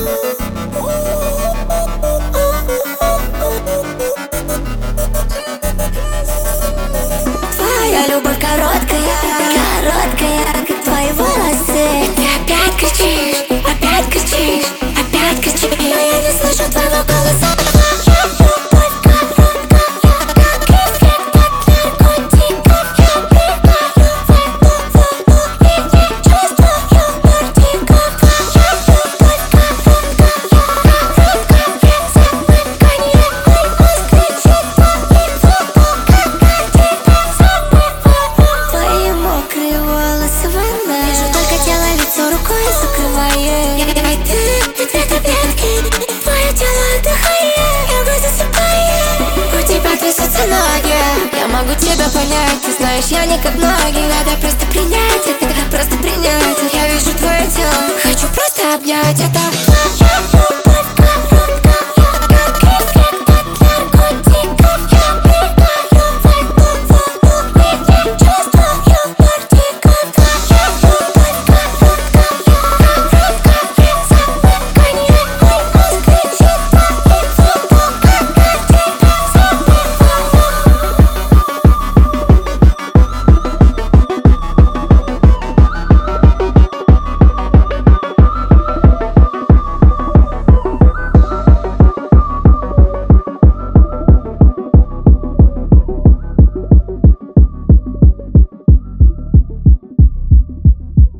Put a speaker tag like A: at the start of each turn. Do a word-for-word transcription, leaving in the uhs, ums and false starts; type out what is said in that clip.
A: Твоя любовь короткая, короткая, как твои волосы. Ты опять кричишь, опять кричишь, опять кричишь, но я не слышу твоего голоса. Я могу тебя понять, ты знаешь, я не как многие. Надо просто принять это, просто принять. Я вижу твое тело, хочу просто обнять это.